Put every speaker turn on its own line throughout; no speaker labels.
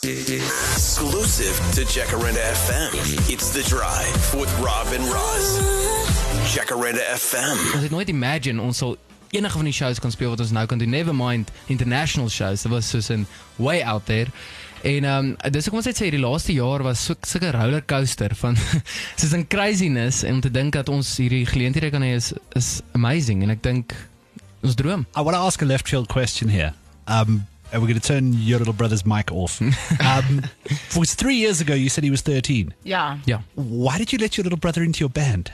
Exclusive to Jacaranda FM. It's The Drive with Rob and Roz. Jacaranda FM.
Ons het nooit imagine ons sal enige van die shows kan speel wat ons nou kan doen. Never mind international shows. Dit was soos in way out there. En dis ek ons net sê die laaste jaar was sulke rollercoaster van soos 'n craziness en om te dink dat ons hierdie geleenthede kan hê is amazing en ek dink ons droom.
I want to ask a left field question here. And we're going to turn your little brother's mic off. Was 3 years ago you said he was 13.
Ja.
Ja.
Why did you let your little brother into your band?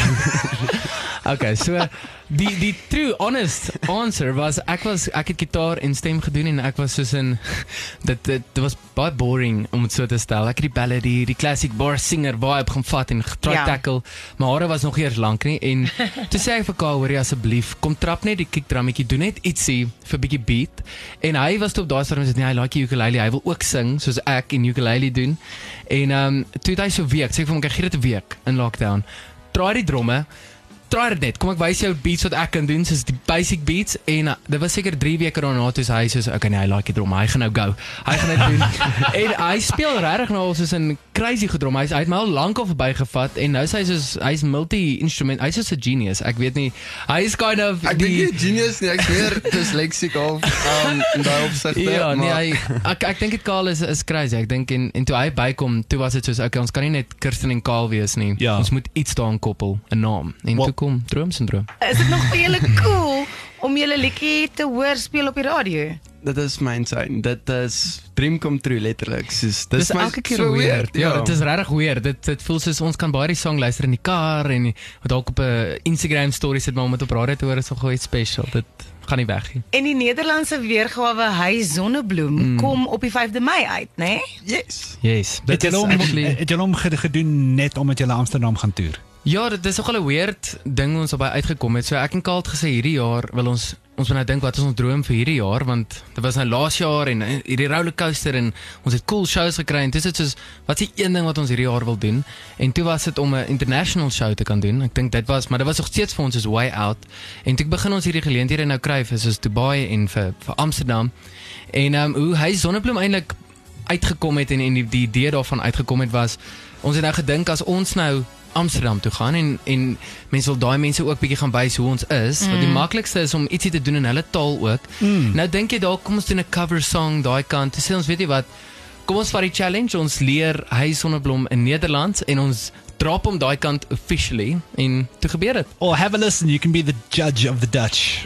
Okay, so die true honest answer was ek het gitaar en stem gedoen en ek was soos in dit was baie boring om dit so te stel. Ek het die ballad die classic bar singer vibe gaan vat en getry tackle. My hare was nog eers lank nie en toe sê ek vir Kyle, hoorie asseblief, kom trap net die kickdrummetjie, doen net ietsie vir 'n bietjie beat. En hy was toe op daai stadium hy like die ukulele, hy wil ook sing soos ek en ukulele doen. En toe het hy so week, sê ek vir hom, ek gee dit 'n week in lockdown. Try die dromme. Try dit net, kom ek wys jou beats wat ek kan doen, soos die basic beats, en dit was seker 3 weke daarna, toe hy soos, okay nee, hy like die drum, hy gaan nou go, hy gaan dit doen, en hy speel regtig nou al soos 'n crazy gedrom, hy het my al lank al verbygevat, en nou sê hy is multi-instrument, hy is soos 'n genius, ek weet nie, hy is kind of
ek dink nie genius nie, ek sweer, dyslexic of, in die opsigte,
ja, nee, ek dink het Karl is crazy, ek dink, en toe hy bykom, toe was dit soos, okay, ons kan nie net Kirsten en Karl wees nie, ons moet iets daaraan koppel, 'n naam, en toe kom droomsyndroom.
Is dit nog vir julle cool om julle liedjie te hoor speel op die radio?
Dit is my insane, dit is dream come true letterlik,
dis elke keer so weird, ja, dit is regtig weird, dit voel soos ons kan baie die song luister in die kar, en dalk op 'n Instagram story sit, maar om dit op radio te hoor is nogal iets special, dit gaan nie weg nie.
En die Nederlandse weergawe Hy Sonnebloem kom op die 5de Mei uit, né?
Yes.
Het julle hom gedoen net omdat julle Amsterdam gaan toer?
Ja, dit is nogal 'n weird ding ons albei uitgekom het. So ek en Karl het gesê hierdie jaar wil ons moet nou dink wat is ons droom vir hierdie jaar, want dit was nou laas jaar en hierdie rollercoaster en ons het cool shows gekry en dis dit soos wat is die een ding wat ons hierdie jaar wil doen? En toe was dit om 'n international show te kan doen. Ek dink dit was nog steeds vir ons is way out. En toe begin ons hierdie geleenthede nou kry vir soos Dubai en vir Amsterdam. En hoe Hy Sonnebloem eintlik uitgekom het en die idee daarvan uitgekom het was ons het nou gedink as ons nou Amsterdam toe gaan en mense wil daai mense ook bietjie gaan wys hoe ons is, wat die maklikste is om ietsie te doen in hulle taal ook. Nou dink jy dalk kom ons doen 'n cover song daai kant. Toe sê ons, weet jy wat, kom ons vat die challenge, ons leer Hy Sonnebloem in Nederlands en ons drop hom daai kant officially en toe gebeur dit.
Or have a listen, you can be the judge of the Dutch.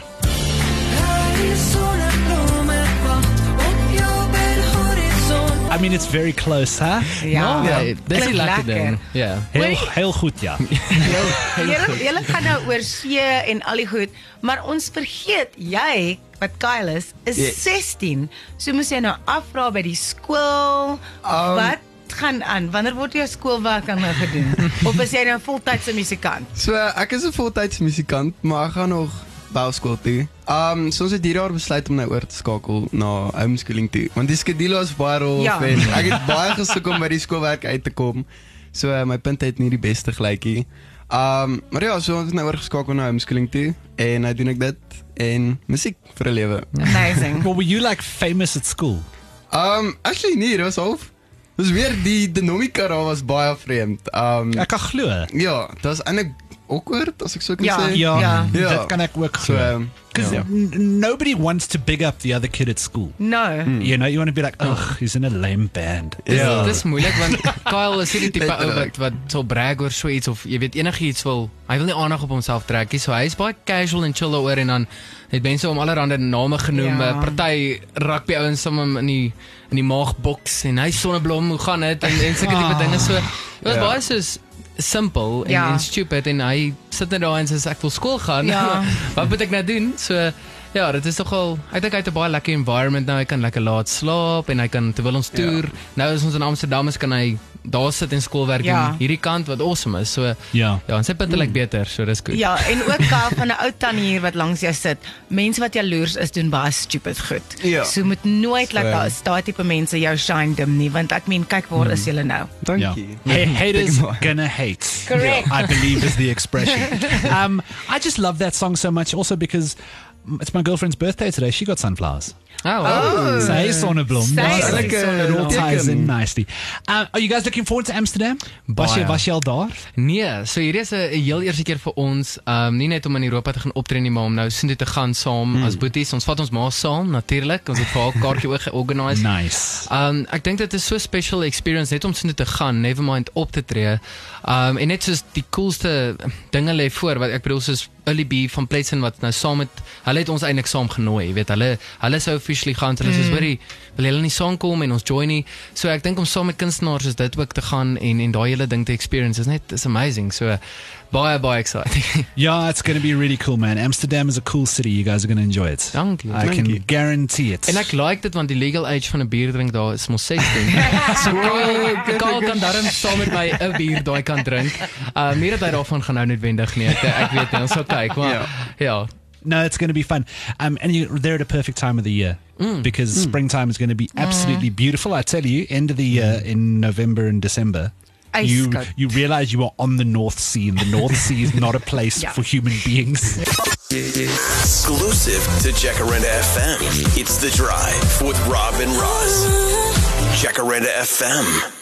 I mean, it's very close, huh?
Ja,
dis die lekker ding. Ja.
Heel goed, ja.
Julle gaan nou oor see en al die goed, maar ons vergeet, jy, wat Kyle is 16, so moes jy nou afvra by die skool, wat gaan aan, wanneer word jou skoolwerk aan nou gedoen, of is jy nou voltydse musikant?
So, ek is 'n voltydse musikant, maar ek gaan nog bouskool toe. So ons het hierdie jaar besluit om nou oor te skakel na homeschooling toe, want die skedule was baie rof en ek het baie gesoek om by die skoolwerk uit te kom, so my punte het nie die beste gelykie. Maar ja, so ons het nou oorgeskakel na homeschooling toe, en nou doen ek dit, en musiek vir 'n lewe.
Amazing.
Well, were you like famous at school?
Actually nie, dit was half. Dus weer die dinamika daar was baie vreemd.
Ek kan glo.
Ja, dit was eintlik awkward, as ek so kan sê.
Ja, dat kan ek ook glo. Because nobody wants to big up the other kid at school.
No.
You know, you want to be like, ugh, he's in a lame band.
Dis moeilik, want Kyle is die tipe ou wat sal brag oor so iets, of jy weet enigiets hy wil nie aandag op homself trek nie, so hy is baie casual en chill daaroor, en dan het mense om allerhande name genoem, party rugby ouens sommer in die maagboks, en Hy Sonnebloem, hoe gaan dit, en sulke tipe dinge, so, dit was baie soos simple en stupid, en hy sit net daar en sê, ek wil skool gaan, wat moet ek nou doen? So, ja, dit is nogal, ek dink hy het 'n baie lekker environment nou, hy kan lekker laat slaap, en hy kan, terwyl ons toer, nou is ons in Amsterdam, kan hy daar sit en skoolwerk doen, hierdie kant wat awesome is, so, en sy punte lyk beter, so dis goed.
Ja, en ook Kyle van 'n ou tannie hier wat langs jou sit, mense wat jaloers is, doen baie stupid goed. So moet nooit laat daai tipe mense jou shine dim nie, want ek meen, kyk waar is julle nou.
Dankie.
Haters gonna hate.
Correct.
I believe is the expression. I just love that song so much, also because it's my girlfriend's birthday today. She got sunflowers.
Oh, wow.
Sy sonneblom.
Sy
It all ties in nicely. Are you guys looking forward to Amsterdam? Was jy al daar?
Nee, so hierdie is 'n heel eerste keer vir ons, nie net om in Europa te gaan optree nie, maar om nou soontoe te gaan saam as boeties. Ons vat ons ma saam natuurlik. Ons het vir haar kaartjie georganiseer.
Nice.
Ek dink dit is so 'n special experience net om soontoe te gaan, never mind op te tree. En net soos die coolste dinge lê voor, wat ek bedoel soos Early B van Pleasant wat nou saam met hulle het ons eintlik saam genooi, jy weet, hulle sou officially gaan, hulle soos hoorie, wil julle nie saamkom en ons join nie. So ek dink om saam met kunstenaars is dit ook te gaan en daai hele ding te experience is amazing. So baie exciting.
Yeah, it's going to be really cool, man. Amsterdam is a cool city. You guys are going to enjoy it.
Dank jy.
I can guarantee it.
En ek like dit want die legal age van 'n bier drink daar is mos 16. So Karl kan daarin saam met my 'n bier daai kan drink. Nie dat hy daarvan gaan nou noodwendig nie. Ek weet nie, ons sal kyk, maar ja.
No, it's going to be fun. And they're at a perfect time of the year because springtime is going to be absolutely beautiful. I tell you, end of the year in November and December. You realize you are on the North Sea, and the North Sea is not a place for human beings.
Exclusive to Jacaranda FM. It's The Drive with Rob and Roz. Jacaranda FM.